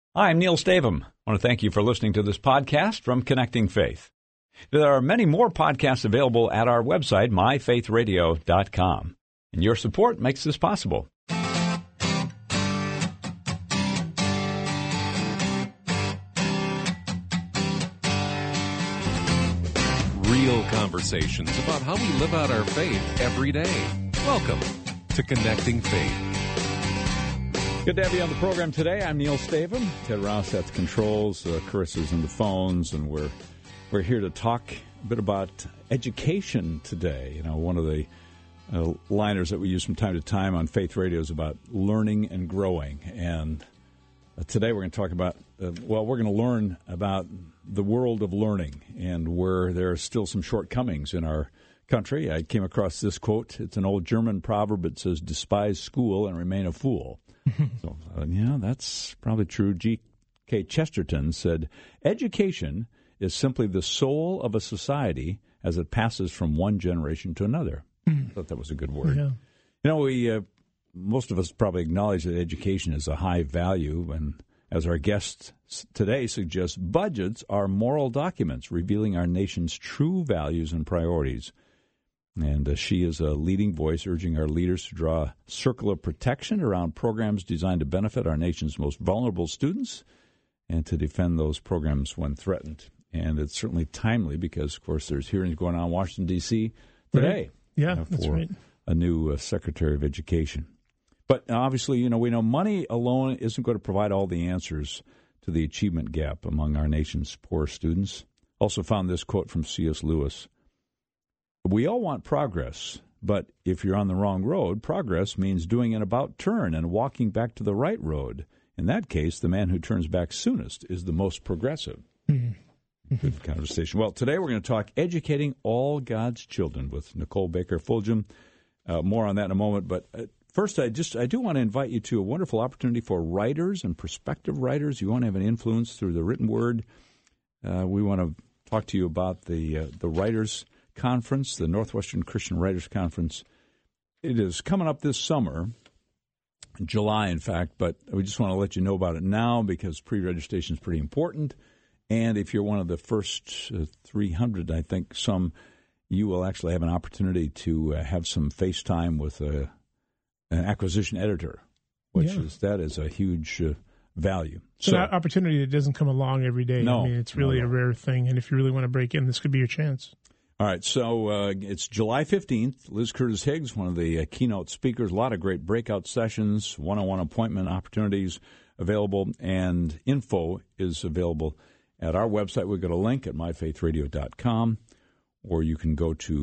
Hi, I'm Neil Stavum. I want to thank you for listening to this podcast from Connecting Faith. There are many more podcasts available at our website, myfaithradio.com. And your support makes this possible. Real conversations about how we live out our faith every day. Welcome to Connecting Faith. Good to have you on the program today. I'm Neil Stavum. Ted Rouse at the controls, Carissa's in the phones, and we're here to talk a bit about education today. You know, one of the liners that we use from time to time on Faith Radio is about learning and growing. And today we're going to talk about, we're going to learn about the world of learning and where there are still some shortcomings in our country. I came across this quote. It's an old German proverb. It says, "Despise school and remain a fool." So, that's probably true. G.K. Chesterton said, "Education is simply the soul of a society as it passes from one generation to another." I thought that was a good word. Yeah. You know, we most of us probably acknowledge that education is a high value, and as our guest today suggests, budgets are moral documents revealing our nation's true values and priorities. And she is a leading voice urging our leaders to draw a circle of protection around programs designed to benefit our nation's most vulnerable students and to defend those programs when threatened. And it's certainly timely because, of course, there's hearings going on in Washington, D.C. today. Right. Yeah, that's for right. a new Secretary of Education. But obviously, we know money alone isn't going to provide all the answers to the achievement gap among our nation's poor students. Also found this quote from C.S. Lewis. "We all want progress, but if you're on the wrong road, progress means doing an about turn and walking back to the right road. In that case, the man who turns back soonest is the most progressive." Good conversation. Well, today we're going to talk educating all God's children with Nicole Baker Fulgham. More on that in a moment, but first, I do want to invite you to a wonderful opportunity for writers and prospective writers. You want to have an influence through the written word. We want to talk to you about the Writers Conference, the Northwestern Christian Writers Conference. It is coming up this summer, July, in fact, but we just want to let you know about it now because pre-registration is pretty important. And if you're one of the first 300, I think you will actually have an opportunity to have some FaceTime with an acquisition editor, that is a huge value. It's an opportunity that doesn't come along every day. No, I mean, it's really a rare thing, and if you really want to break in, this could be your chance. All right, so it's July 15th. Liz Curtis Higgs, one of the keynote speakers, a lot of great breakout sessions, one-on-one appointment opportunities available, and info is available at our website. We've got a link at myfaithradio.com, or you can go to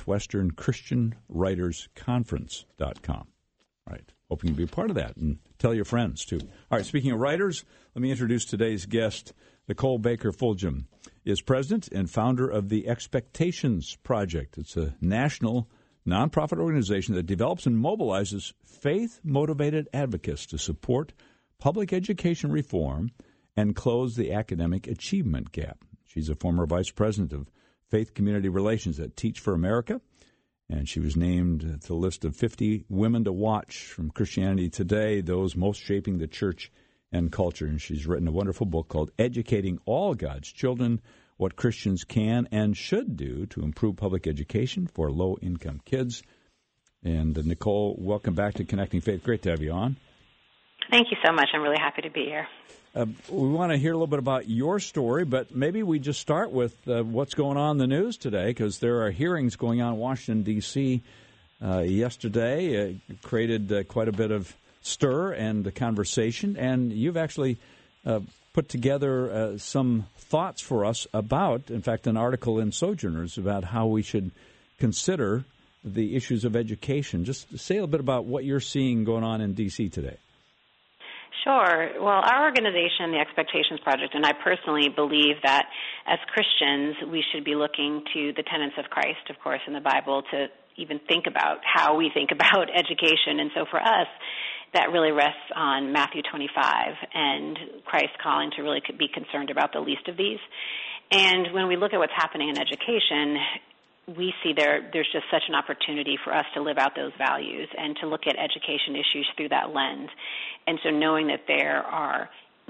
northwesternchristianwritersconference.com. All right, hoping you'll be a part of that and tell your friends, too. All right, speaking of writers, let me introduce today's guest. Nicole Baker Fulgham is president and founder of the Expectations Project. It's a national nonprofit organization that develops and mobilizes faith-motivated advocates to support public education reform and close the academic achievement gap. She's a former vice president of Faith Community Relations at Teach for America, and she was named to the list of 50 women to watch from Christianity Today, those most shaping the church and culture. And she's written a wonderful book called Educating All God's Children, What Christians Can and Should Do to Improve Public Education for Low-Income Kids. And Nicole, welcome back to Connecting Faith. Great to have you on. Thank you so much. I'm really happy to be here. We want to hear a little bit about your story, but maybe we just start with what's going on in the news today, because there are hearings going on in Washington, D.C. Yesterday. Created quite a bit of stir and the conversation, and you've actually put together some thoughts for us about, in fact, an article in Sojourners about how we should consider the issues of education. Just say a little bit about what you're seeing going on in D.C. today. Sure. Well, our organization, the Expectations Project, and I personally believe that as Christians, we should be looking to the tenets of Christ, of course, in the Bible to even think about how we think about education. And so for us, that really rests on Matthew 25 and Christ calling to really be concerned about the least of these. And when we look at what's happening in education, we see there's just such an opportunity for us to live out those values and to look at education issues through that lens. And so knowing that there are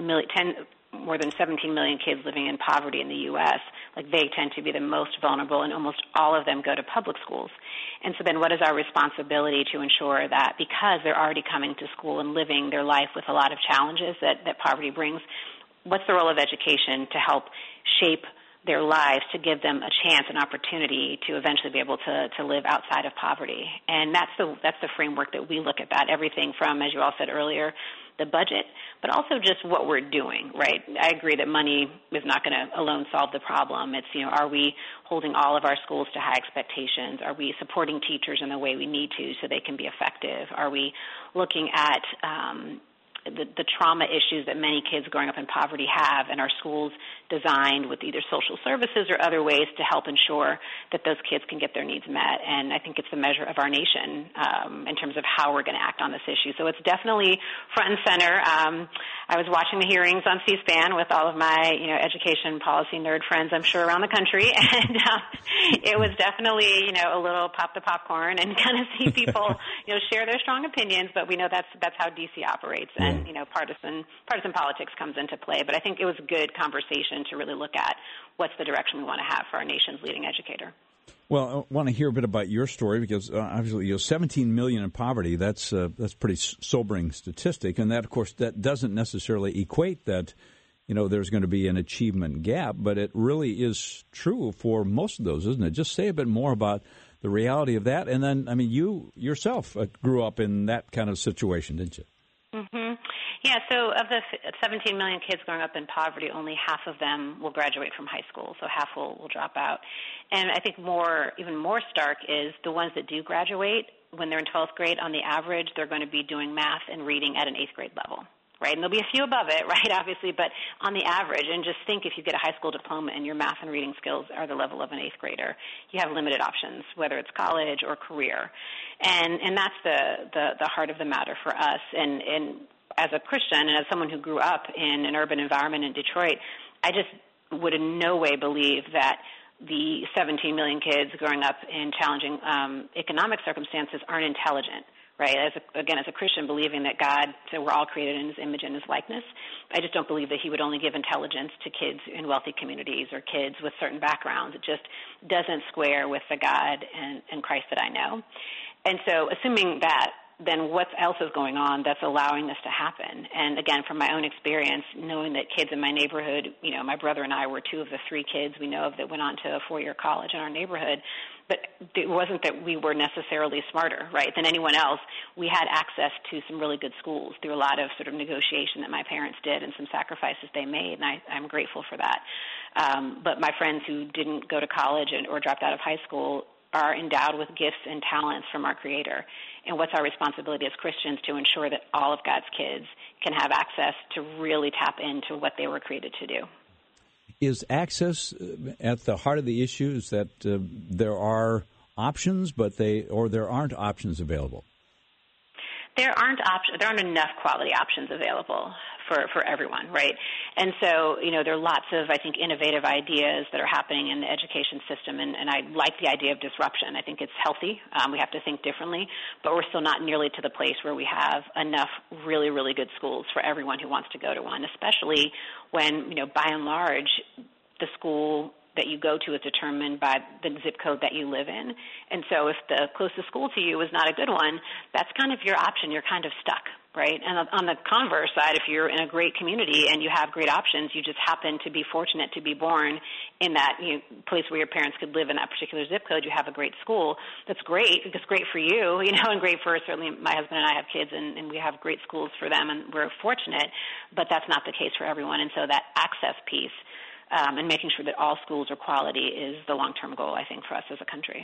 more than 17 million kids living in poverty in the U.S., like they tend to be the most vulnerable, and almost all of them go to public schools. And so then what is our responsibility to ensure that because they're already coming to school and living their life with a lot of challenges that poverty brings, what's the role of education to help shape their lives, to give them a chance, an opportunity to eventually be able to live outside of poverty? And that's the framework that we look at that, everything from, as you all said earlier, the budget, but also just what we're doing, right? I agree that money is not going to alone solve the problem. It's, are we holding all of our schools to high expectations? Are we supporting teachers in the way we need to so they can be effective? Are we looking at the trauma issues that many kids growing up in poverty have, and our schools designed with either social services or other ways to help ensure that those kids can get their needs met? And I think it's the measure of our nation in terms of how we're going to act on this issue. So it's definitely front and center. I was watching the hearings on C-SPAN with all of my, education policy nerd friends, I'm sure, around the country, and it was definitely, a little pop the popcorn and kind of see people, share their strong opinions. But we know that's how DC operates, and partisan politics comes into play. But I think it was a good conversation to really look at what's the direction we want to have for our nation's leading educator. Well, I want to hear a bit about your story because obviously, 17 million in poverty, that's pretty sobering statistic. And that, of course, that doesn't necessarily equate that, there's going to be an achievement gap, but it really is true for most of those, isn't it? Just say a bit more about the reality of that. And then, you yourself grew up in that kind of situation, didn't you? Mm-hmm. Yeah, so of the 17 million kids growing up in poverty, only half of them will graduate from high school, so half will drop out. And I think even more stark is the ones that do graduate, when they're in 12th grade, on the average, they're going to be doing math and reading at an 8th grade level, right? And there'll be a few above it, right, obviously, but on the average, and just think if you get a high school diploma and your math and reading skills are the level of an 8th grader, you have limited options, whether it's college or career. And that's the heart of the matter for us. And as a Christian and as someone who grew up in an urban environment in Detroit, I just would in no way believe that the 17 million kids growing up in challenging economic circumstances aren't intelligent, right? As a Christian, believing that God said we're all created in His image and His likeness, I just don't believe that He would only give intelligence to kids in wealthy communities or kids with certain backgrounds. It just doesn't square with the God and Christ that I know. And so assuming that, then what else is going on that's allowing this to happen? And again, from my own experience, knowing that kids in my neighborhood, my brother and I were two of the three kids we know of that went on to a four-year college in our neighborhood, but it wasn't that we were necessarily smarter, right, than anyone else. We had access to some really good schools through a lot of sort of negotiation that my parents did and some sacrifices they made, and I'm grateful for that. But my friends who didn't go to college or dropped out of high school are endowed with gifts and talents from our Creator. And what's our responsibility as Christians to ensure that all of God's kids can have access to really tap into what they were created to do? Is access at the heart of the issue? Is that there are options, but there aren't options available? There aren't enough quality options available for everyone, right? And so, there are lots of, I think, innovative ideas that are happening in the education system, and I like the idea of disruption. I think it's healthy. We have to think differently, but we're still not nearly to the place where we have enough really, really good schools for everyone who wants to go to one, especially when, by and large, the school that you go to is determined by the zip code that you live in. And so if the closest school to you is not a good one, that's kind of your option. You're kind of stuck, right? And on the converse side, if you're in a great community and you have great options, you just happen to be fortunate to be born in that place where your parents could live in that particular zip code, you have a great school. That's great. It's great for you, and great for certainly my husband and I have kids, and we have great schools for them, and we're fortunate, but that's not the case for everyone. And so that access piece and making sure that all schools are quality is the long-term goal, I think, for us as a country.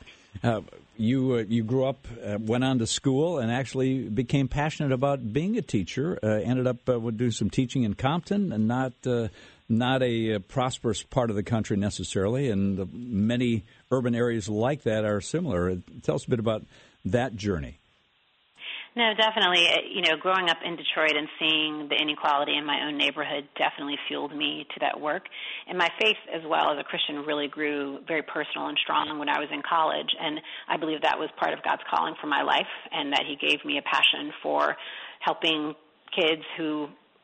You grew up, went on to school, and actually became passionate about being a teacher. Ended up doing some teaching in Compton, and not a prosperous part of the country necessarily. And many urban areas like that are similar. Tell us a bit about that journey. No, definitely. Growing up in Detroit and seeing the inequality in my own neighborhood definitely fueled me to that work. And my faith as well as a Christian really grew very personal and strong when I was in college. And I believe that was part of God's calling for my life, and that He gave me a passion for helping kids who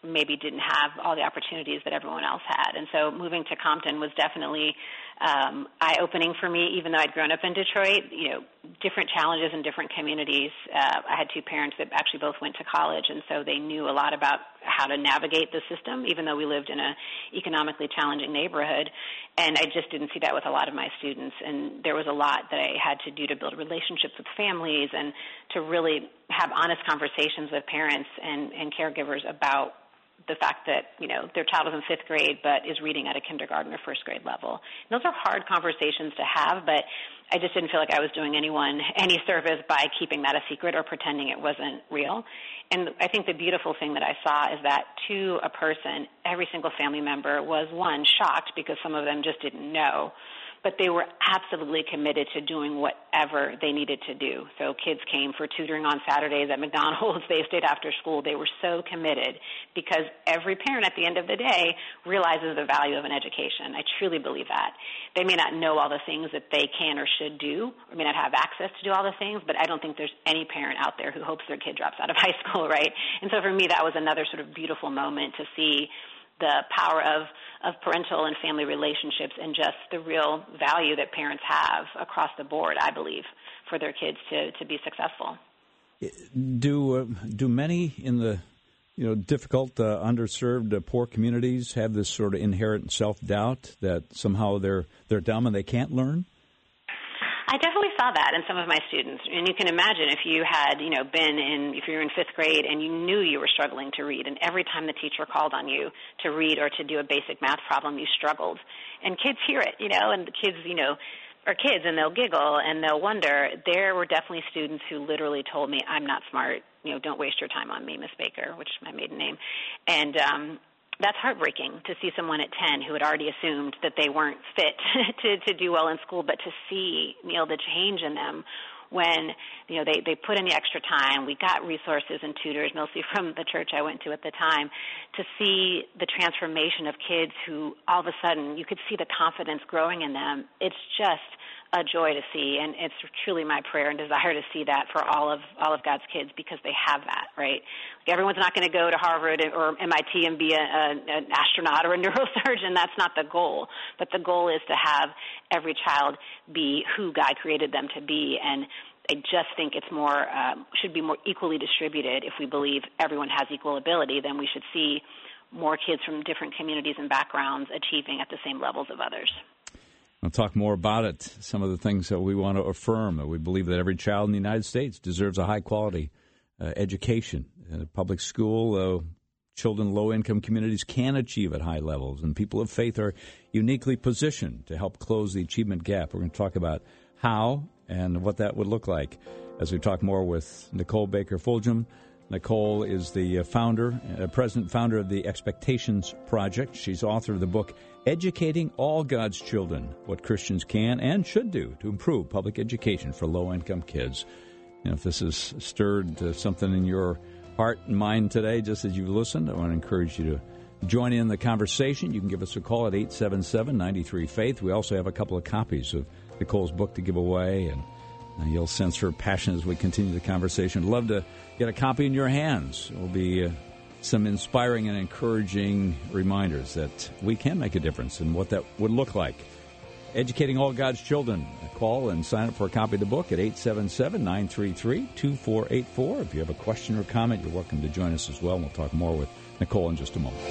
maybe didn't have all the opportunities that everyone else had. And so moving to Compton was definitely eye-opening for me, even though I'd grown up in Detroit. Different challenges in different communities. I had two parents that actually both went to college, and so they knew a lot about how to navigate the system, even though we lived in an economically challenging neighborhood. And I just didn't see that with a lot of my students. And there was a lot that I had to do to build relationships with families and to really have honest conversations with parents and caregivers about the fact that, their child is in fifth grade but is reading at a kindergarten or first grade level. And those are hard conversations to have, but I just didn't feel like I was doing anyone any service by keeping that a secret or pretending it wasn't real. And I think the beautiful thing that I saw is that to a person, every single family member was, one, shocked because some of them just didn't know, but they were absolutely committed to doing whatever they needed to do. So kids came for tutoring on Saturdays at McDonald's. They stayed after school. They were so committed because every parent at the end of the day realizes the value of an education. I truly believe that. They may not know all the things that they can or should do, or may not have access to do all the things, but I don't think there's any parent out there who hopes their kid drops out of high school, right? And so for me, that was another sort of beautiful moment to see the power of parental and family relationships and just the real value that parents have across the board, I believe, for their kids to be successful. Do many in the difficult, underserved, poor communities have this sort of inherent self-doubt that somehow they're dumb and they can't learn? I definitely saw that in some of my students. And you can imagine if you had, if you were in fifth grade and you knew you were struggling to read, and every time the teacher called on you to read or to do a basic math problem, you struggled. And kids hear it, and the kids, are kids, and they'll giggle and they'll wonder. There were definitely students who literally told me, I'm not smart, don't waste your time on me, Miss Baker, which is my maiden name. And that's heartbreaking to see someone at 10 who had already assumed that they weren't fit to do well in school, but to see, the change in them when, they put in the extra time. We got resources and tutors, mostly from the church I went to at the time, to see the transformation of kids who all of a sudden you could see the confidence growing in them. It's just a joy to see, and it's truly my prayer and desire to see that for all of God's kids because they have that, right? Like everyone's not going to go to Harvard or MIT and be an astronaut or a neurosurgeon. That's not the goal. But the goal is to have every child be who God created them to be, and I just think it's more should be more equally distributed. If we believe everyone has equal ability, then we should see more kids from different communities and backgrounds achieving at the same levels of others. We'll talk more about it, some of the things that we want to affirm. We believe that every child in the United States deserves a high-quality education. Public school, children in low-income communities can achieve at high levels, and people of faith are uniquely positioned to help close the achievement gap. We're going to talk about how and what that would look like as we talk more with Nicole Baker-Fulgham. Nicole is the president-founder of the Expectations Project. She's author of the book, Educating All God's Children, What Christians Can and Should Do to Improve Public Education for Low-Income Kids. If this has stirred something in your heart and mind today, just as you've listened, I want to encourage you to join in the conversation. You can give us a call at 877-93-FAITH. We also have a couple of copies of Nicole's book to give away, and you'll sense her passion as we continue the conversation. I'd love to get a copy in your hands. It will be some inspiring and encouraging reminders that we can make a difference and what that would look like. Educating All God's Children. Call and sign up for a copy of the book at 877-933-2484. If you have a question or comment, you're welcome to join us as well. We'll talk more with Nicole in just a moment.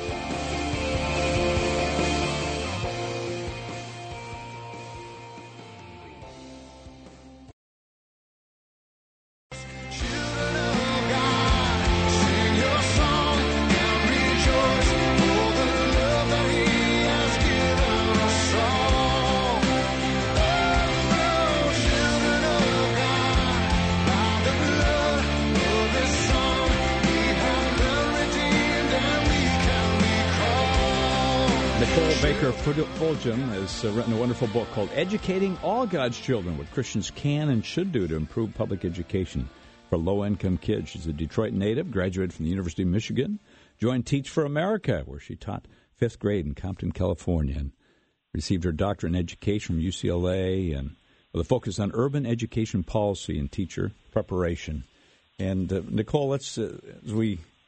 Baker-Fulgham has written a wonderful book called Educating All God's Children, What Christians Can and Should Do to Improve Public Education for Low-Income Kids. She's a Detroit native, graduated from the University of Michigan, joined Teach for America, where she taught fifth grade in Compton, California, and received her doctorate in education from UCLA, and with a focus on urban education policy and teacher preparation. And Nicole, let's as we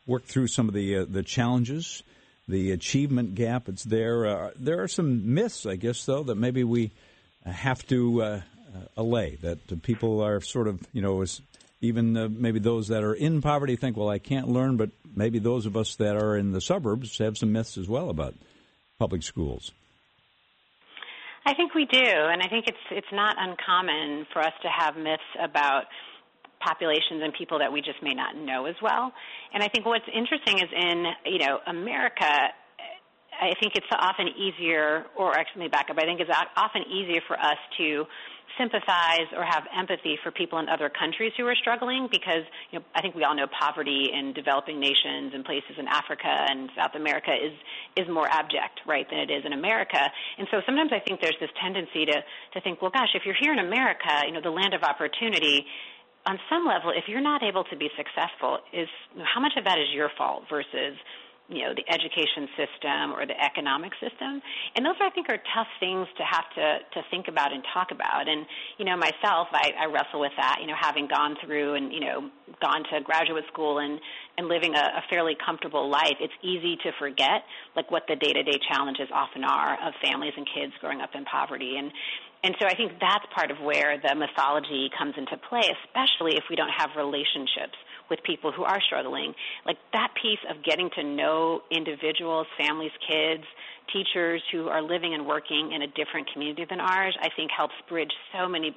worked through some of the challenges, the achievement gap. It's there. There are some myths, I guess, though, that maybe we have to allay, that people are sort of, even maybe those that are in poverty think, well, I can't learn, but maybe those of us that are in the suburbs have some myths as well about public schools. I think we do, and I think it's not uncommon for us to have myths about populations and people that we just may not know as well. And I think what's interesting is in, America, I think it's often easier, or actually back up, I think it's often easier for us to sympathize or have empathy for people in other countries who are struggling because, I think we all know poverty in developing nations and places in Africa and South America is more abject, right, than it is in America. And so sometimes I think there's this tendency to think, well, gosh, if you're here in America, the land of opportunity, on some level, if you're not able to be successful, how much of that is your fault versus the education system or the economic system. And those, I think, are tough things to have to think about and talk about. And, myself, I wrestle with that, having gone through and, gone to graduate school and living a fairly comfortable life. It's easy to forget, what the day-to-day challenges often are of families and kids growing up in poverty. And so I think that's part of where the mythology comes into play, especially if we don't have relationships with people who are struggling. That piece of getting to know individuals, families, kids, teachers who are living and working in a different community than ours, I think helps bridge so many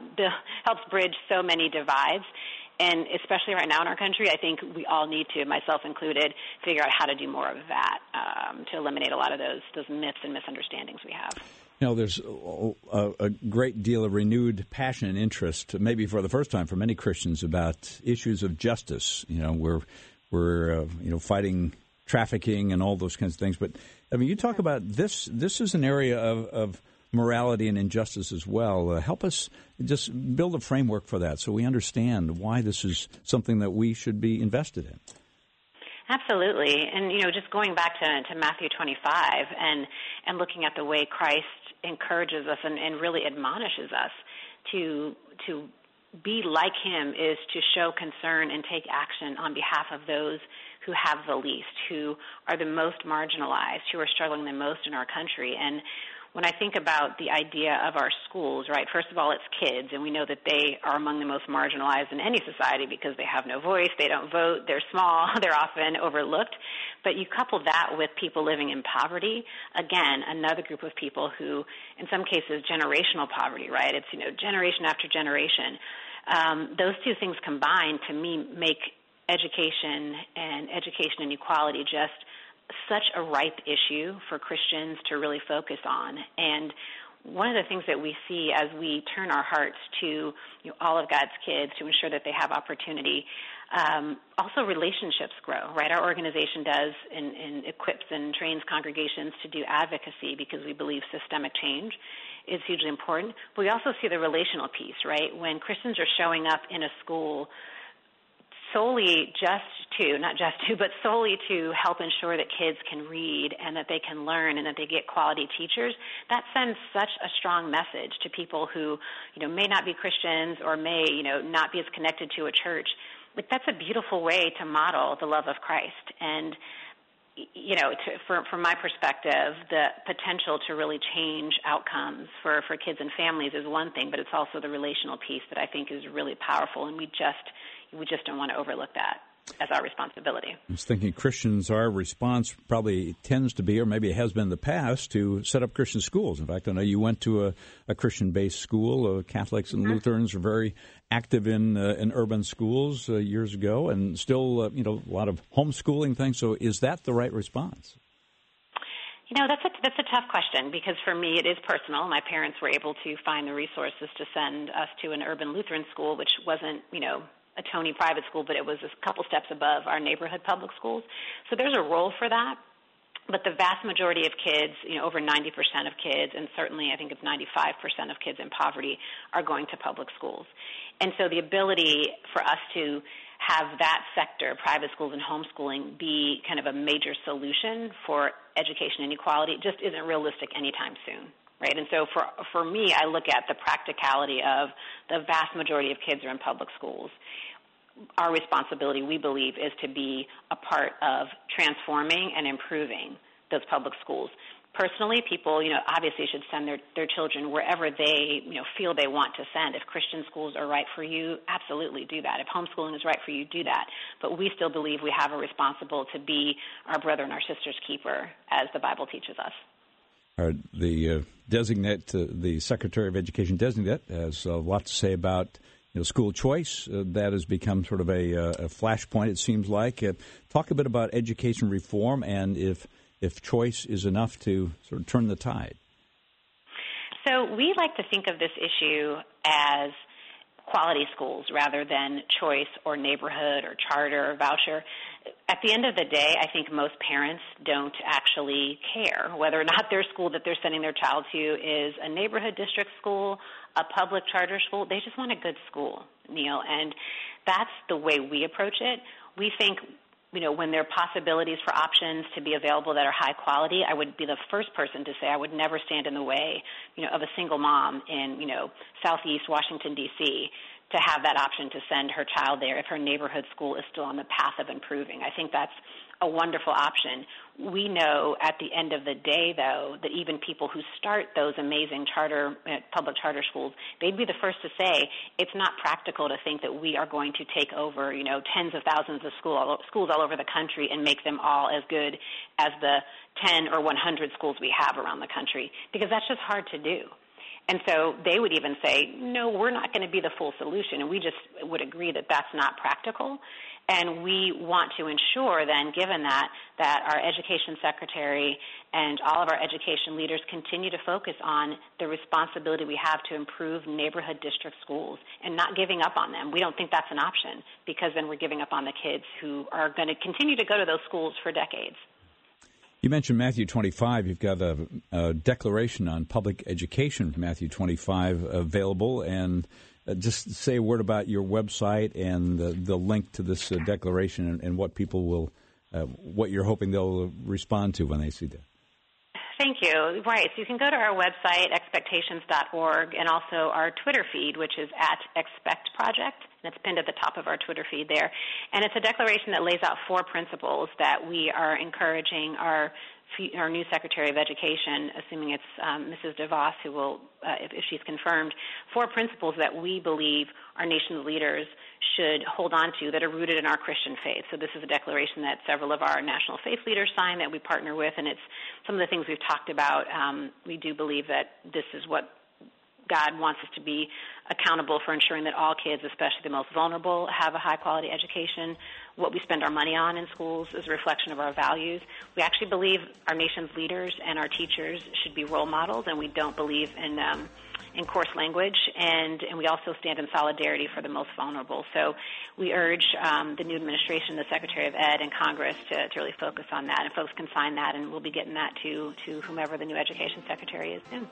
divides. And especially right now in our country, I think we all need to, myself included, figure out how to do more of that to eliminate a lot of those myths and misunderstandings we have. There's a great deal of renewed passion and interest, maybe for the first time for many Christians, about issues of justice. We're fighting trafficking and all those kinds of things. But you talk about this. This is an area of morality and injustice as well. Help us just build a framework for that so we understand why this is something that we should be invested in. Absolutely. And, just going back to Matthew 25 and looking at the way Christ encourages us and really admonishes us to be like him is to show concern and take action on behalf of those who have the least, who are the most marginalized, who are struggling the most in our country. And when I think about the idea of our schools, right, first of all, it's kids, and we know that they are among the most marginalized in any society because they have no voice, they don't vote, they're small, they're often overlooked. But you couple that with people living in poverty, again, another group of people who, in some cases, generational poverty, right? It's, generation after generation. Those two things combined, to me, make education and equality just such a ripe issue for Christians to really focus on. And one of the things that we see as we turn our hearts to all of God's kids to ensure that they have opportunity, also relationships grow, right? Our organization does and equips and trains congregations to do advocacy because we believe systemic change is hugely important. But we also see the relational piece, right? When Christians are showing up in a school solely to help ensure that kids can read and that they can learn and that they get quality teachers, that sends such a strong message to people who, may not be Christians or may, not be as connected to a church. But that's a beautiful way to model the love of Christ. And, from my perspective, the potential to really change outcomes for kids and families is one thing, but it's also the relational piece that I think is really powerful, and we just don't want to overlook that as our responsibility. I was thinking Christians, our response probably tends to be, or maybe it has been in the past, to set up Christian schools. In fact, I know you went to a Christian-based school. Catholics and Lutherans are very active in urban schools years ago, and still, a lot of homeschooling things. So is that the right response? That's a tough question because for me it is personal. My parents were able to find the resources to send us to an urban Lutheran school, which wasn't, a Tony private school, but it was a couple steps above our neighborhood public schools. So there's a role for that. But the vast majority of kids, over 90% of kids, and certainly I think it's 95% of kids in poverty are going to public schools. And so the ability for us to have that sector, private schools and homeschooling, be kind of a major solution for education inequality just isn't realistic anytime soon. Right, and so for me, I look at the practicality of the vast majority of kids are in public schools. our responsibility, we believe, is to be a part of transforming and improving those public schools. Personally, people, obviously should send their children wherever they, feel they want to send. If Christian schools are right for you, absolutely do that. If homeschooling is right for you, do that. But we still believe we have a responsibility to be our brother and our sister's keeper, as the Bible teaches us. The designate, the Secretary of Education designate, has a lot to say about school choice. That has become sort of a flashpoint, it seems like. Talk a bit about education reform and if choice is enough to sort of turn the tide. So we like to think of this issue as quality schools rather than choice or neighborhood or charter or voucher. At the end of the day, I think most parents don't actually care whether or not their school that they're sending their child to is a neighborhood district school, a public charter school. They just want a good school, Neil, and that's the way we approach it. We think when there are possibilities for options to be available that are high quality, I would be the first person to say I would never stand in the way, of a single mom in, southeast Washington, D.C., to have that option to send her child there if her neighborhood school is still on the path of improving. I think that's a wonderful option. We know at the end of the day, though, that even people who start those amazing public charter schools, they'd be the first to say it's not practical to think that we are going to take over, tens of thousands of schools all over the country and make them all as good as the 10 or 100 schools we have around the country, because that's just hard to do. And so they would even say, no, we're not going to be the full solution, and we just would agree that that's not practical. And we want to ensure then, given that our education secretary and all of our education leaders continue to focus on the responsibility we have to improve neighborhood district schools and not giving up on them. We don't think that's an option, because then we're giving up on the kids who are going to continue to go to those schools for decades. You mentioned Matthew 25. You've got a declaration on public education from Matthew 25 available. And just say a word about your website and the link to this declaration and what people will, what you're hoping they'll respond to when they see that. Thank you. Right. So you can go to our website, expectations.org, and also our Twitter feed, which is @ExpectProject. And it's pinned at the top of our Twitter feed there. And it's a declaration that lays out 4 principles that we are encouraging our new Secretary of Education, assuming it's Mrs. DeVos, who will, if she's confirmed, 4 principles that we believe our nation's leaders should hold on to that are rooted in our Christian faith. So this is a declaration that several of our national faith leaders sign that we partner with, and it's some of the things we've talked about. We do believe that this is what God wants us to be accountable for, ensuring that all kids, especially the most vulnerable, have a high-quality education. What we spend our money on in schools is a reflection of our values. We actually believe our nation's leaders and our teachers should be role models, and we don't believe in coarse language, and we also stand in solidarity for the most vulnerable. So we urge the new administration, the Secretary of Ed, and Congress to really focus on that, and folks can sign that, and we'll be getting that to whomever the new Education Secretary is soon.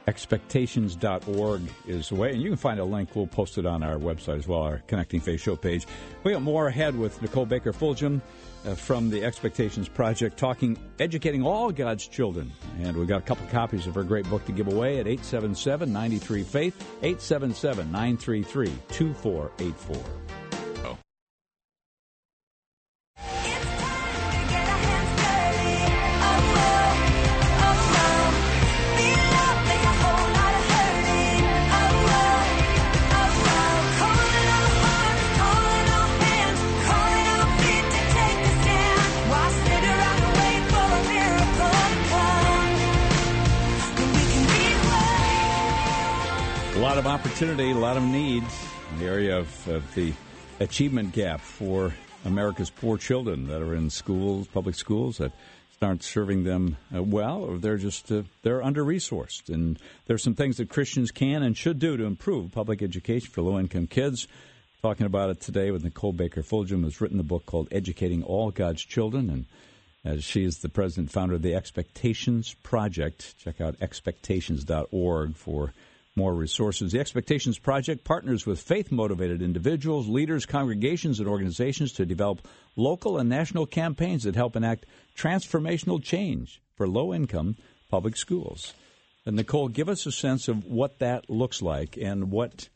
Expectations.org is the way, and you can find a link. We'll post it on our website as well, our Connecting Faith show page. We got more ahead with Nicole Baker-Fulgham from the Expectations Project, educating all God's children. And we've got a couple copies of her great book to give away at 877-93-FAITH, 877-933-2484. A lot of opportunity, a lot of needs in the area of the achievement gap for America's poor children that are in schools, public schools, that aren't serving them well, or they're just they're under-resourced. And there's some things that Christians can and should do to improve public education for low-income kids. Talking about it today with Nicole Baker-Fulgham, who's written a book called Educating All God's Children, and she is the president and founder of the Expectations Project. Check out expectations.org for more resources. The Expectations Project partners with faith-motivated individuals, leaders, congregations, and organizations to develop local and national campaigns that help enact transformational change for low-income public schools. And Nicole, give us a sense of what that looks like and what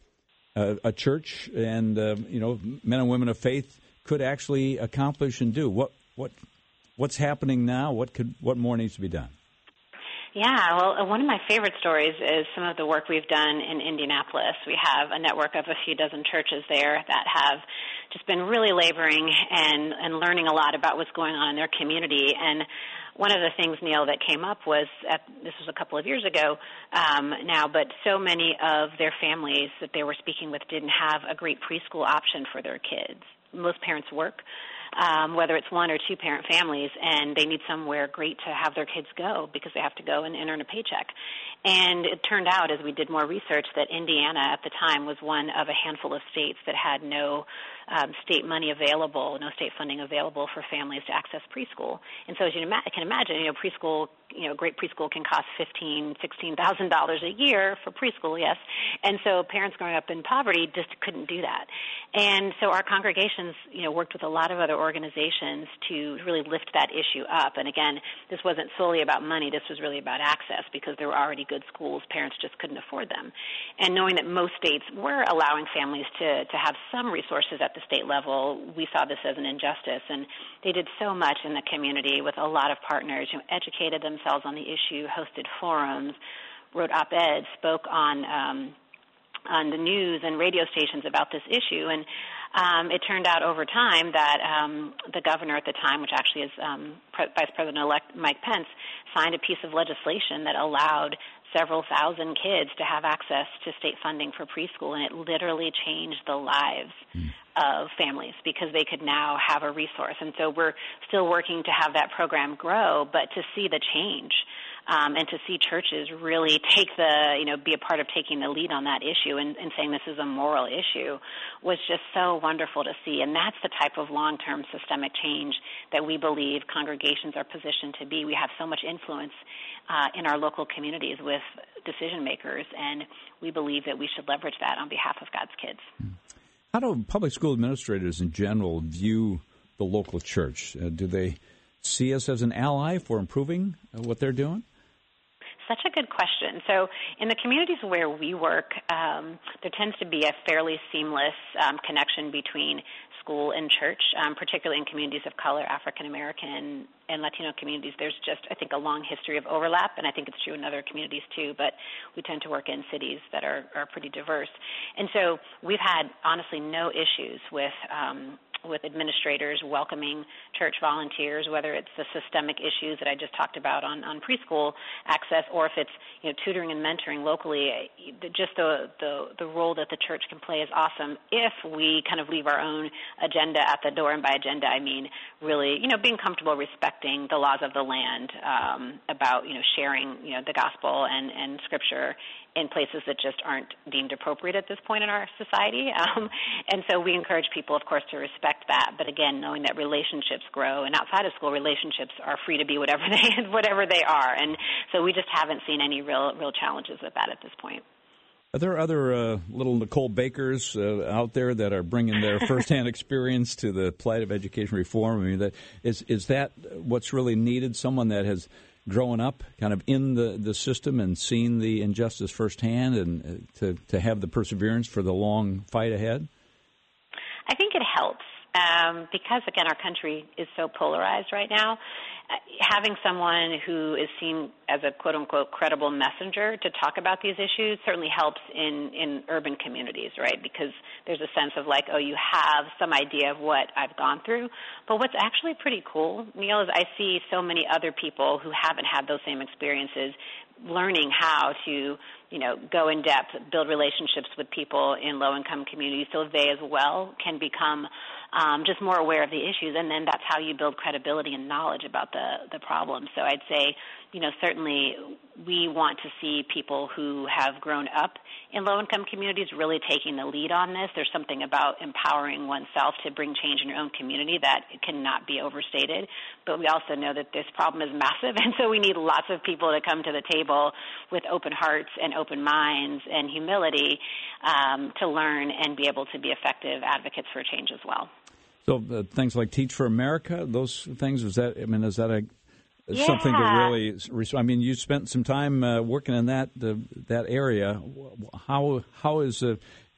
a church and men and women of faith could actually accomplish and do? What's happening now? What more needs to be done? Yeah, well, one of my favorite stories is some of the work we've done in Indianapolis. We have a network of a few dozen churches there that have just been really laboring and learning a lot about what's going on in their community. And one of the things, Neil, that came up was, this was a couple of years ago now, but so many of their families that they were speaking with didn't have a great preschool option for their kids. Most parents work, whether it's one or two parent families, and they need somewhere great to have their kids go because they have to go and earn a paycheck. And it turned out, as we did more research, that Indiana at the time was one of a handful of states that had no state money available, no state funding available for families to access preschool. And so as you can imagine, preschool, great preschool can cost $15,000, $16,000 a year for preschool, yes. And so parents growing up in poverty just couldn't do that. And so our congregations, worked with a lot of other organizations to really lift that issue up. And again, this wasn't solely about money. This was really about access because there were already good schools. Parents just couldn't afford them. And knowing that most states were allowing families to have some resources at the state level, we saw this as an injustice. And they did so much in the community with a lot of partners who educated themselves on the issue, hosted forums, wrote op-eds, spoke on the news and radio stations about this issue. And it turned out over time that the governor at the time, which actually is Vice President-elect Mike Pence, signed a piece of legislation that allowed several thousand kids to have access to state funding for preschool, and it literally changed the lives of families because they could now have a resource. And so we're still working to have that program grow, but to see the change and to see churches really be a part of taking the lead on that issue and saying this is a moral issue was just so wonderful to see. And that's the type of long-term systemic change that we believe congregations are positioned to be. We have so much influence in our local communities with decision makers, and we believe that we should leverage that on behalf of God's kids. How do public school administrators in general view the local church? Do they see us as an ally for improving what they're doing? Such a good question. So in the communities where we work, there tends to be a fairly seamless connection between school and church, particularly in communities of color, African American and Latino communities. There's just, I think, a long history of overlap, and I think it's true in other communities too, but we tend to work in cities that are pretty diverse. And so we've had, honestly, no issues with administrators welcoming church volunteers, whether it's the systemic issues that I just talked about on preschool access, or if it's tutoring and mentoring locally. Just the role that the church can play is awesome if we kind of leave our own agenda at the door. And by agenda, I mean really, being comfortable respecting the laws of the land, about sharing the gospel and scripture in places that just aren't deemed appropriate at this point in our society. And so we encourage people, of course, to respect that. But again, knowing that relationships grow, and outside of school, relationships are free to be whatever they are. And so we just haven't seen any real challenges with that at this point. Are there other little Nicole Bakers out there that are bringing their firsthand experience to the plight of education reform? I mean, is that what's really needed? Someone that has grown up kind of in the system and seen the injustice firsthand, and to have the perseverance for the long fight ahead? I think it helps because, again, our country is so polarized right now. Having someone who is seen as a quote-unquote credible messenger to talk about these issues certainly helps in urban communities, right? Because there's a sense of like, oh, you have some idea of what I've gone through. But what's actually pretty cool, Neil, is I see so many other people who haven't had those same experiences learning how to, go in depth, build relationships with people in low-income communities so they as well can become just more aware of the issues, and then that's how you build credibility and knowledge about the problem. So I'd say, certainly we want to see people who have grown up in low-income communities really taking the lead on this. There's something about empowering oneself to bring change in your own community that cannot be overstated. But we also know that this problem is massive, and so we need lots of people to come to the table with open hearts and open minds and humility to learn and be able to be effective advocates for change as well. So things like Teach for America, those things, is that something to really? I mean, you spent some time working in that area. How is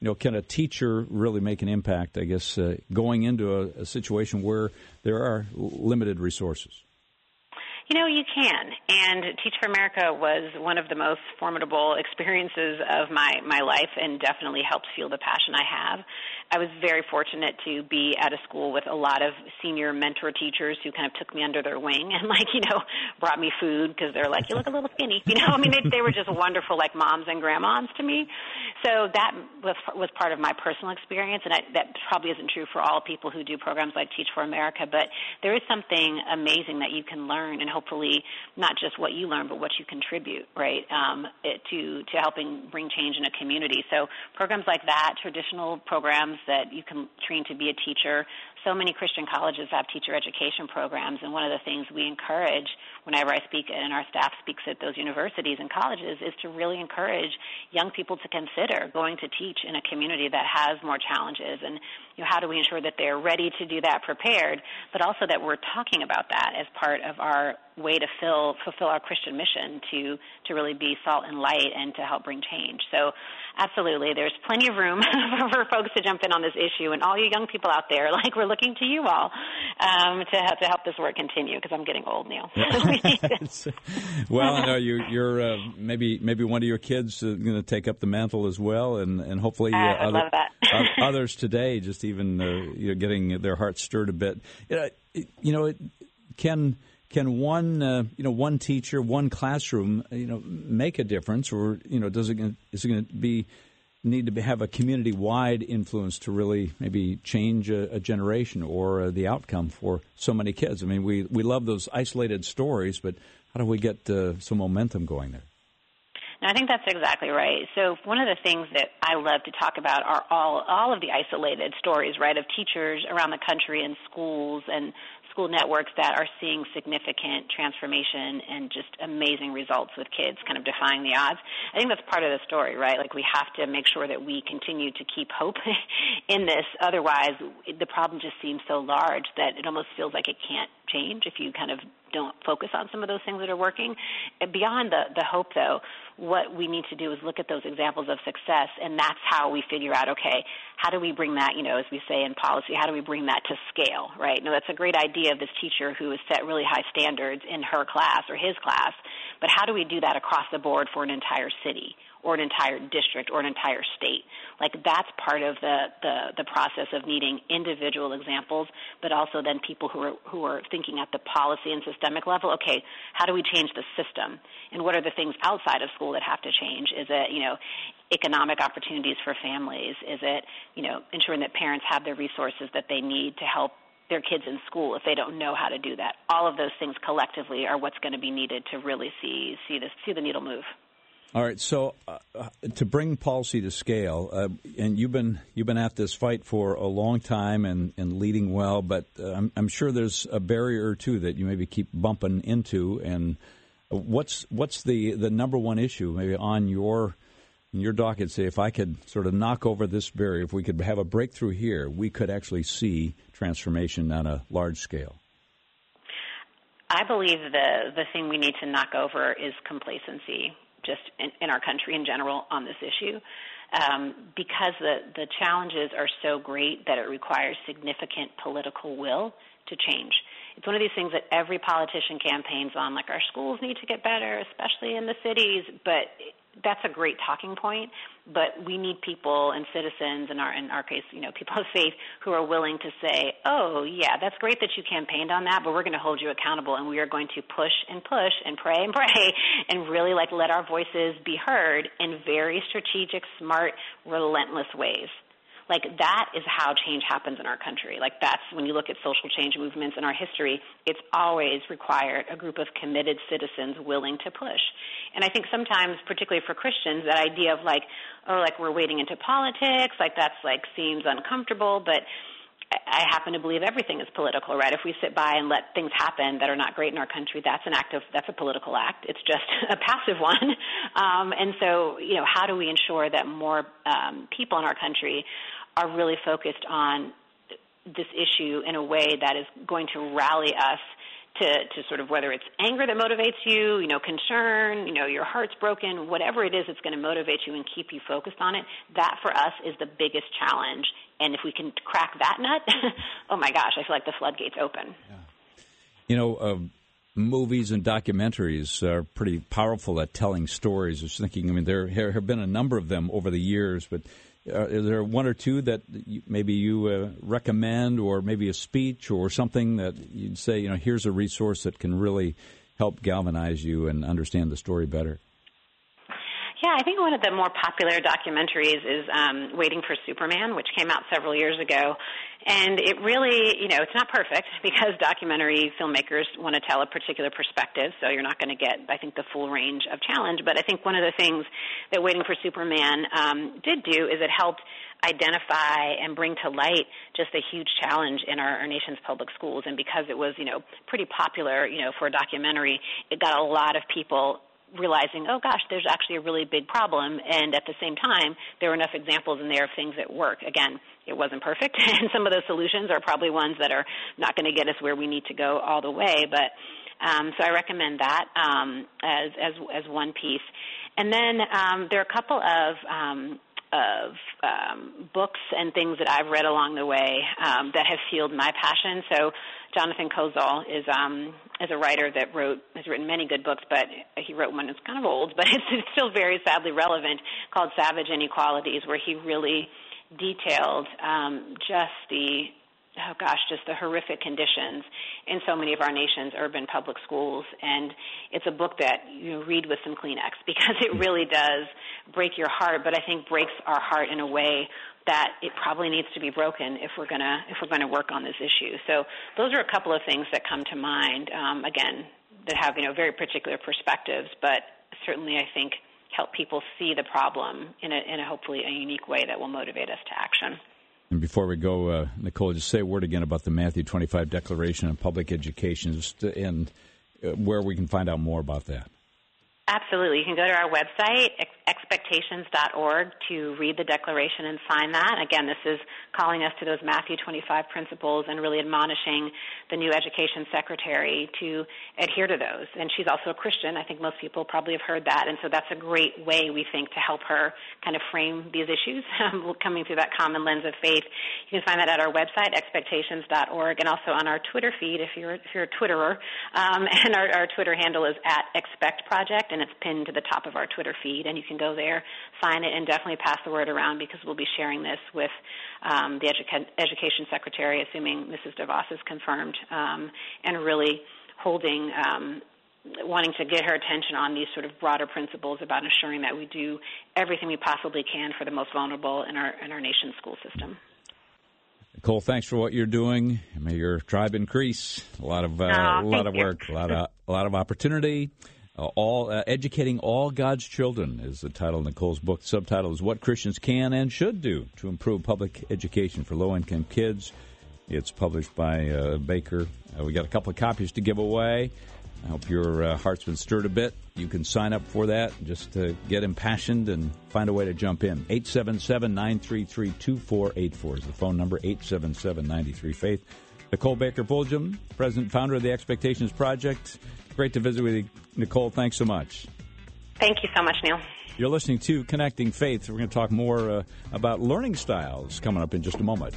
can a teacher really make an impact, I guess, going into a situation where there are limited resources? You can. And Teach for America was one of the most formidable experiences of my life and definitely helped fuel the passion I have. I was very fortunate to be at a school with a lot of senior mentor teachers who kind of took me under their wing and, brought me food because they're like, you look a little skinny. They were just wonderful, like moms and grandmoms to me. So that was part of my personal experience, and that probably isn't true for all people who do programs like Teach for America, but there is something amazing that you can learn, and hopefully not just what you learn, but what you contribute, right, to helping bring change in a community. So programs like that, traditional programs that you can train to be a teacher. So many Christian colleges have teacher education programs, and one of the things we encourage whenever I speak and our staff speaks at those universities and colleges is to really encourage young people to consider going to teach in a community that has more challenges. And how do we ensure that they're ready to do that, prepared, but also that we're talking about that as part of our way to fulfill our Christian mission to really be salt and light and to help bring change. So absolutely, there's plenty of room for folks to jump in on this issue, and all you young people out there, we're looking to you all to help this work continue, because I'm getting old, Neil. Well, I know you're maybe one of your kids going to take up the mantle as well, and hopefully love that. others today just even getting their hearts stirred a bit. Can one teacher, one classroom, make a difference, or is it going to need to have a community-wide influence to really maybe change a generation or the outcome for so many kids? I mean, we love those isolated stories, but how do we get some momentum going there? No, I think that's exactly right. So one of the things that I love to talk about are all of the isolated stories, right, of teachers around the country and schools and school networks that are seeing significant transformation and just amazing results with kids kind of defying the odds. I think that's part of the story, right? We have to make sure that we continue to keep hope in this. Otherwise, the problem just seems so large that it almost feels like it can't change if you kind of don't focus on some of those things that are working. And beyond the hope, though, what we need to do is look at those examples of success, and that's how we figure out, okay, how do we bring that, as we say in policy, how do we bring that to scale, right? That's a great idea of this teacher who has set really high standards in her class or his class, but how do we do that across the board for an entire city or an entire district or an entire state? That's part of the process of needing individual examples, but also then people who are thinking at the policy and systemic level. Okay, how do we change the system? And what are the things outside of school that have to change? Is it, economic opportunities for families? Is it, ensuring that parents have the resources that they need to help their kids in school if they don't know how to do that? All of those things collectively are what's going to be needed to really see the needle move. All right, so to bring policy to scale, and you've been at this fight for a long time and leading well, but I'm sure there's a barrier or two that you maybe keep bumping into. And what's the number one issue maybe on your docket? Say, if I could sort of knock over this barrier, if we could have a breakthrough here, we could actually see transformation on a large scale. I believe the thing we need to knock over is complacency, just in our country in general on this issue, because the challenges are so great that it requires significant political will to change. It's one of these things that every politician campaigns on, like our schools need to get better, especially in the cities, but that's a great talking point, but we need people and citizens, in our case, people of faith, who are willing to say, oh, yeah, that's great that you campaigned on that, but we're going to hold you accountable, and we are going to push and pray and really let our voices be heard in very strategic, smart, relentless ways. That is how change happens in our country. That's when you look at social change movements in our history, it's always required a group of committed citizens willing to push. And I think sometimes, particularly for Christians, that idea of we're wading into politics, that seems uncomfortable, but I happen to believe everything is political, right? If we sit by and let things happen that are not great in our country, that's a political act. It's just a passive one. And so, how do we ensure that more people in our country are really focused on this issue in a way that is going to rally us to sort of whether it's anger that motivates you, concern, your heart's broken, whatever it is that's going to motivate you and keep you focused on it, that for us is the biggest challenge. And if we can crack that nut, oh my gosh, I feel like the floodgates open. Yeah. Movies and documentaries are pretty powerful at telling stories. I was thinking, there have been a number of them over the years, but is there one or two that maybe you recommend, or maybe a speech or something that you'd say, here's a resource that can really help galvanize you and understand the story better? Yeah, I think one of the more popular documentaries is Waiting for Superman, which came out several years ago. And it really, it's not perfect because documentary filmmakers want to tell a particular perspective, so you're not going to get, I think, the full range of challenge. But I think one of the things that Waiting for Superman did do is it helped identify and bring to light just a huge challenge in our nation's public schools. And because it was, pretty popular, for a documentary, it got a lot of people realizing, oh gosh, there's actually a really big problem, and at the same time, there were enough examples in there of things that work. Again, it wasn't perfect, and some of those solutions are probably ones that are not going to get us where we need to go all the way, but so I recommend that as one piece. And then there are a couple of books and things that I've read along the way that have fueled my passion. So Jonathan Kozol is a writer that has written many good books, but he wrote one that's kind of old, but it's still very sadly relevant, called Savage Inequalities, where he really detailed just the horrific conditions in so many of our nation's urban public schools. And it's a book that you read with some Kleenex because it really does break your heart, but I think breaks our heart in a way that it probably needs to be broken if we're gonna work on this issue. So those are a couple of things that come to mind, again, that have very particular perspectives, but certainly I think help people see the problem in a hopefully a unique way that will motivate us to action. And before we go, Nicole, just say a word again about the Matthew 25 Declaration on Public Education and where we can find out more about that. Absolutely. You can go to our website, expectations.org, to read the declaration and sign that. Again, this is calling us to those Matthew 25 principles and really admonishing the new education secretary to adhere to those. And she's also a Christian. I think most people probably have heard that. And so that's a great way, we think, to help her kind of frame these issues, coming through that common lens of faith. You can find that at our website, expectations.org, and also on our Twitter feed if you're a Twitterer. And our Twitter handle is @ExpectProject. And it's pinned to the top of our Twitter feed, and you can go there, sign it, and definitely pass the word around because we'll be sharing this with the Education Secretary, assuming Mrs. DeVos is confirmed, and really wanting to get her attention on these sort of broader principles about ensuring that we do everything we possibly can for the most vulnerable in our nation's school system. Nicole, thanks for what you're doing. May your tribe increase. A lot of work, a lot of opportunity. Educating All God's Children is the title of Nicole's book. The subtitle is What Christians Can and Should Do to Improve Public Education for Low-Income Kids. It's published by Baker. We got a couple of copies to give away. I hope your heart's been stirred a bit. You can sign up for that just to get impassioned and find a way to jump in. 877-933-2484 is the phone number, 877-93-FAITH. Nicole Baker-Fulghum, President and Founder of the Expectations Project. Great to visit with you, Nicole. Thanks so much. Thank you so much, Neil. You're listening to Connecting Faith. We're going to talk more about learning styles coming up in just a moment.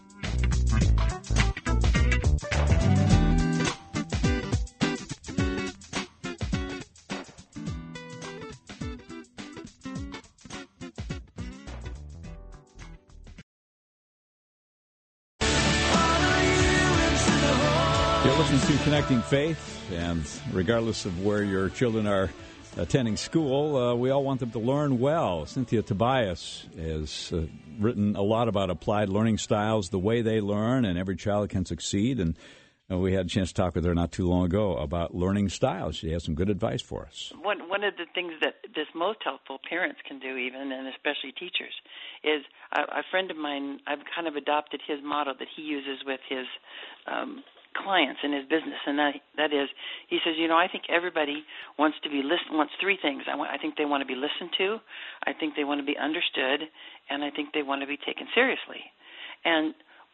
You're listening to Connecting Faith, and regardless of where your children are attending school, we all want them to learn well. Cynthia Tobias has written a lot about applied learning styles, the way they learn, and every child can succeed. And we had a chance to talk with her not too long ago about learning styles. She has some good advice for us. One of the things that is most helpful parents can do even, and especially teachers, is a friend of mine, I've kind of adopted his motto that he uses with his clients in his business, and that is, he says, I think everybody wants three things. I think they want to be listened to, I think they want to be understood, and I think they want to be taken seriously. And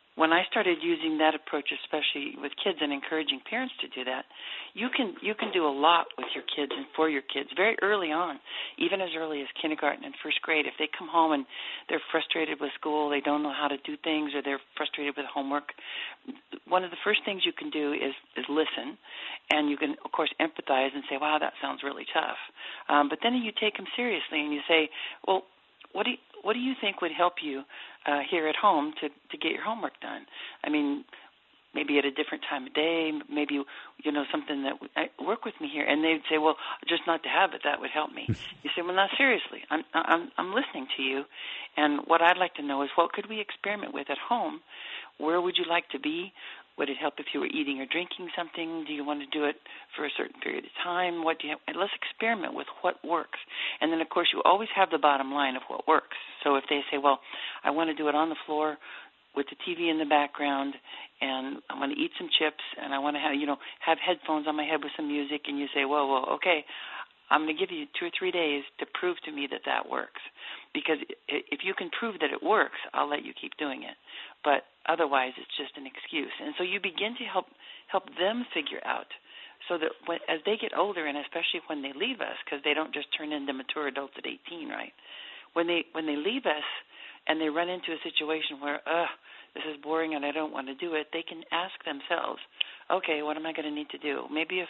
when I started using that approach, especially with kids and encouraging parents to do that, you can do a lot with your kids and for your kids very early on, even as early as kindergarten and first grade. If they come home and they're frustrated with school, they don't know how to do things, or they're frustrated with homework, one of the first things you can do is listen, and you can, of course, empathize and say, wow, that sounds really tough. But then you take them seriously and you say, well, what do you think would help you here at home to get your homework done? I mean, maybe at a different time of day, maybe, something that work with me here. And they'd say, well, just not to have it, that would help me. You say, well, not seriously. I'm listening to you. And what I'd like to know is, what could we experiment with at home? Where would you like to be? Would it help if you were eating or drinking something? Do you want to do it for a certain period of time? Let's experiment with what works. And then, of course, you always have the bottom line of what works. So if they say, well, I want to do it on the floor with the TV in the background, and I want to eat some chips, and I want to have headphones on my head with some music, and you say, well, okay, I'm going to give you 2 or 3 days to prove to me that works. Because if you can prove that it works, I'll let you keep doing it. But otherwise, it's just an excuse. And so you begin to help them figure out, so that as they get older, and especially when they leave us, because they don't just turn into mature adults at 18, right? When they leave us and they run into a situation where, this is boring and I don't want to do it, they can ask themselves, okay, what am I going to need to do?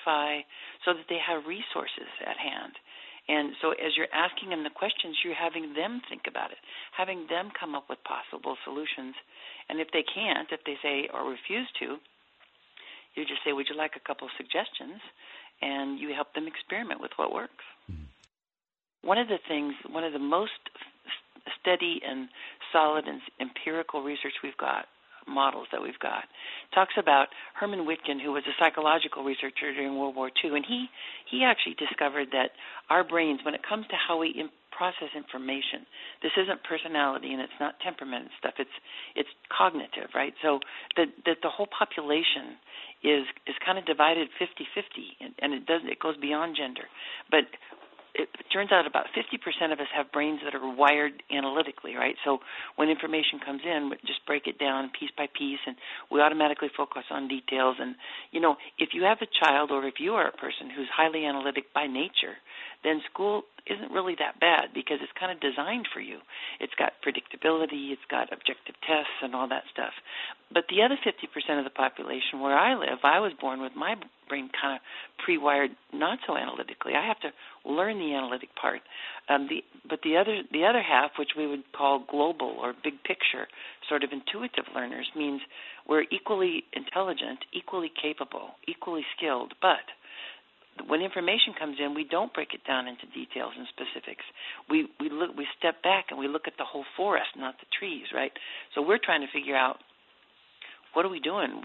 So that they have resources at hand. And so as you're asking them the questions, you're having them think about it, having them come up with possible solutions. And if they can't, if they say or refuse to, you just say, would you like a couple of suggestions? And you help them experiment with what works. Mm-hmm. One of the most steady and solid and empirical research we've got, models that we've got, talks about Herman Witkin, who was a psychological researcher during World War II, and he actually discovered that our brains, when it comes to how we process information, this isn't personality and it's not temperament and stuff, it's cognitive, right? So that the whole population is kind of divided 50-50, and it goes beyond gender. But it turns out about 50% of us have brains that are wired analytically, right? So when information comes in, we just break it down piece by piece, and we automatically focus on details. And, if you have a child, or if you are a person who's highly analytic by nature, then school isn't really that bad, because it's kind of designed for you. It's got predictability, it's got objective tests and all that stuff. But the other 50% of the population where I live, I was born with my brain kind of pre-wired not so analytically. I have to learn the analytic part. But the other half, which we would call global or big picture, sort of intuitive learners, means we're equally intelligent, equally capable, equally skilled, but when information comes in, we don't break it down into details and specifics. We step back and we look at the whole forest, not the trees, right? So we're trying to figure out, what are we doing?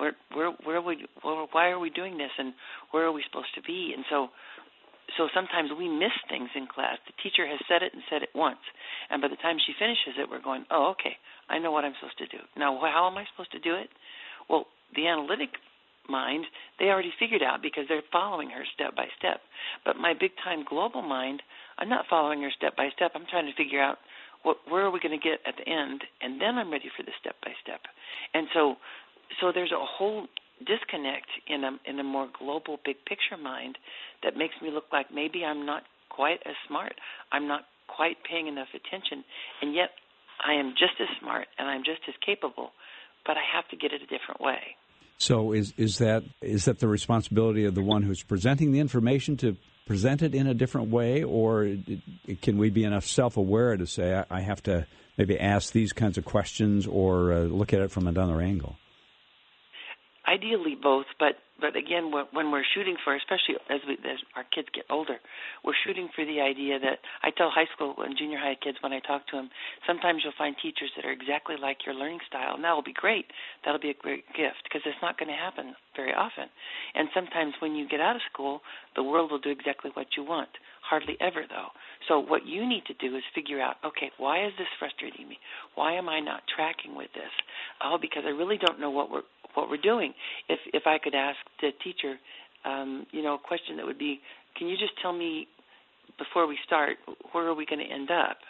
Why are we doing this, and where are we supposed to be? And so sometimes we miss things in class. The teacher has said it and said it once, and by the time she finishes it, we're going, oh, okay, I know what I'm supposed to do. Now, how am I supposed to do it? Well, the analytic mind, they already figured out, because they're following her step by step. But my big-time global mind, I'm not following her step by step. I'm trying to figure out where are we going to get at the end, and then I'm ready for the step by step. And so there's a whole disconnect in a more global, big picture mind that makes me look like maybe I'm not quite as smart. I'm not quite paying enough attention, and yet I am just as smart and I'm just as capable, but I have to get it a different way. So is that the responsibility of the one who's presenting the information to present it in a different way, or can we be enough self-aware to say, I have to maybe ask these kinds of questions or look at it from another angle? Ideally both, but again, when we're shooting for, especially as our kids get older, we're shooting for the idea that I tell high school and junior high kids when I talk to them, sometimes you'll find teachers that are exactly like your learning style, and that will be great. That'll be a great gift, because it's not going to happen very often. And sometimes when you get out of school, the world will do exactly what you want. Hardly ever, though. So what you need to do is figure out, okay, why is this frustrating me? Why am I not tracking with this? Oh, because I really don't know what we're doing. If I could ask the teacher, a question that would be, can you just tell me before we start, where are we going to end up?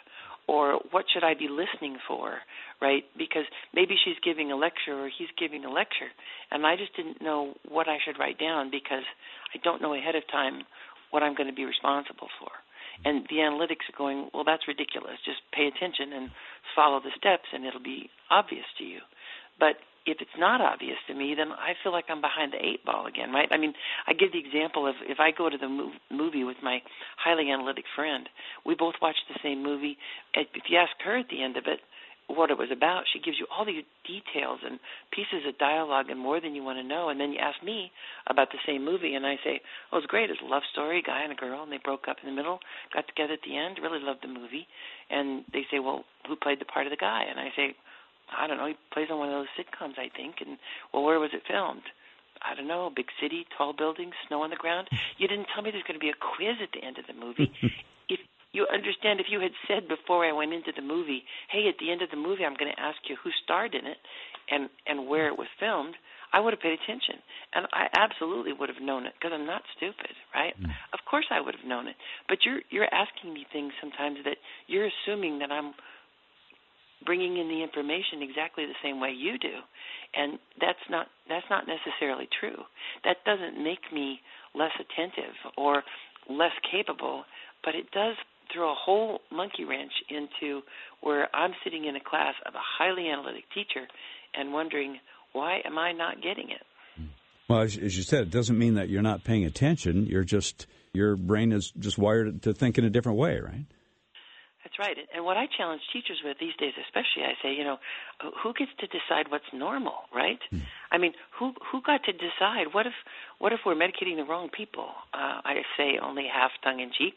or what should I be listening for, right? Because maybe she's giving a lecture or he's giving a lecture, and I just didn't know what I should write down because I don't know ahead of time what I'm going to be responsible for. And the analytics are going, well, that's ridiculous. Just pay attention and follow the steps, and it'll be obvious to you. But if it's not obvious to me, then I feel like I'm behind the eight ball again, right? I mean, I give the example of if I go to the movie with my highly analytic friend, we both watch the same movie. If you ask her at the end of it what it was about, she gives you all the details and pieces of dialogue and more than you want to know. And then you ask me about the same movie, and I say, oh, it's great. It's a love story, guy and a girl, and they broke up in the middle, got together at the end, really loved the movie. And they say, well, who played the part of the guy? And I say, I don't know, he plays on one of those sitcoms, I think. And, well, where was it filmed? I don't know, big city, tall buildings, snow on the ground. You didn't tell me there's going to be a quiz at the end of the movie. If you understand, if you had said before I went into the movie, hey, at the end of the movie I'm going to ask you who starred in it and where it was filmed, I would have paid attention. And I absolutely would have known it because I'm not stupid, right? Of course I would have known it. But you're asking me things sometimes that you're assuming that I'm bringing in the information exactly the same way you do, and that's not necessarily true. That doesn't make me less attentive or less capable, but it does throw a whole monkey wrench into where I'm sitting in a class of a highly analytic teacher and wondering, why am I not getting it? Well, as you said, it doesn't mean that you're not paying attention. Your brain is just wired to think in a different way, right? That's right. And what I challenge teachers with these days especially, I say, who gets to decide what's normal, right? I mean, who got to decide? What if we're medicating the wrong people? I say only half tongue-in-cheek.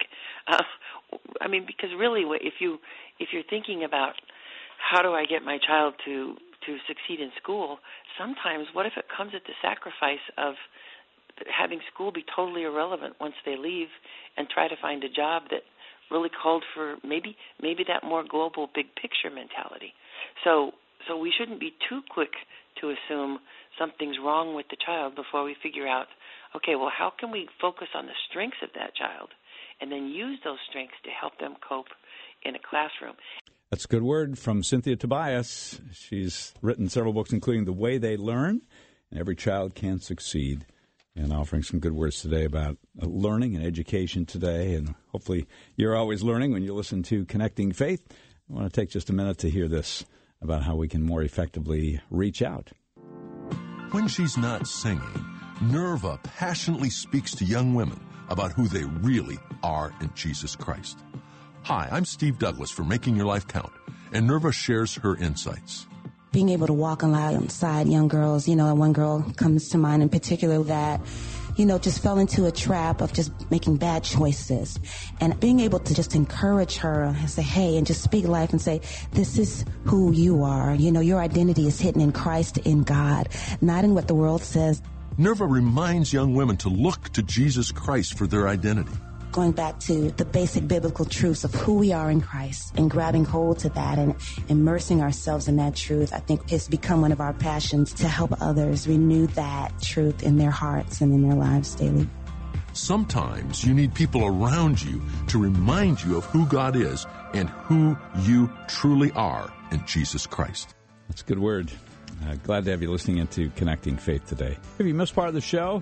I mean, because really if you're thinking about how do I get my child to succeed in school, sometimes what if it comes at the sacrifice of having school be totally irrelevant once they leave and try to find a job that really called for maybe that more global big picture mentality. So we shouldn't be too quick to assume something's wrong with the child before we figure out, okay, well, how can we focus on the strengths of that child and then use those strengths to help them cope in a classroom. That's a good word from Cynthia Tobias. She's written several books, including The Way They Learn, and Every Child Can Succeed, and offering some good words today about learning and education today. And hopefully you're always learning when you listen to Connecting Faith. I want to take just a minute to hear this about how we can more effectively reach out. When she's not singing, Nerva passionately speaks to young women about who they really are in Jesus Christ. Hi, I'm Steve Douglas for Making Your Life Count, and Nerva shares her insights. Being able to walk alongside young girls, one girl comes to mind in particular that, just fell into a trap of just making bad choices. And being able to just encourage her and say, hey, and just speak life and say, this is who you are. Your identity is hidden in Christ, in God, not in what the world says. Nerva reminds young women to look to Jesus Christ for their identity. Going back to the basic biblical truths of who we are in Christ and grabbing hold to that and immersing ourselves in that truth, I think has become one of our passions to help others renew that truth in their hearts and in their lives daily. Sometimes you need people around you to remind you of who God is and who you truly are in Jesus Christ. That's a good word. Glad to have you listening into Connecting Faith today. If you missed part of the show,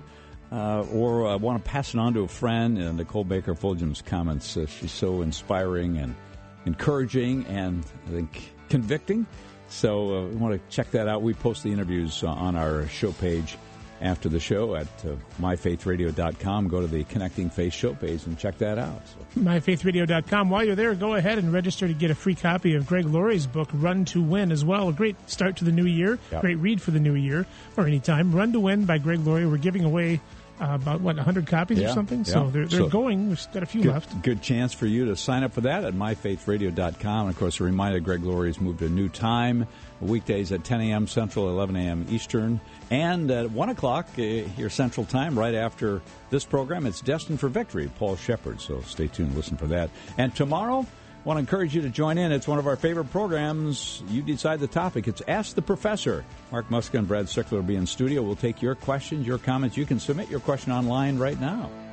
or want to pass it on to a friend, Nicole Baker Fulgham's comments. She's so inspiring and encouraging and, I think, convicting. So we want to check that out. We post the interviews on our show page after the show at myfaithradio.com. Go to the Connecting Faith show page and check that out. So. Myfaithradio.com. While you're there, go ahead and register to get a free copy of Greg Laurie's book, Run to Win, as well. A great start to the new year. Yep. Great read for the new year or anytime. Run to Win by Greg Laurie. We're giving away about 100 copies or something. Yeah. So they're going. We've got a few left. Good chance for you to sign up for that at myfaithradio.com. And of course, a reminder: Greg Laurie's moved to a new time, weekdays at 10 a.m. Central, 11 a.m. Eastern, and at 1 o'clock your Central Time. Right after this program, it's Destined for Victory, Paul Shepard. So stay tuned, listen for that. And tomorrow, I want to encourage you to join in. It's one of our favorite programs. You decide the topic. It's Ask the Professor. Mark Muska and Brad Sickler will be in studio. We'll take your questions, your comments. You can submit your question online right now.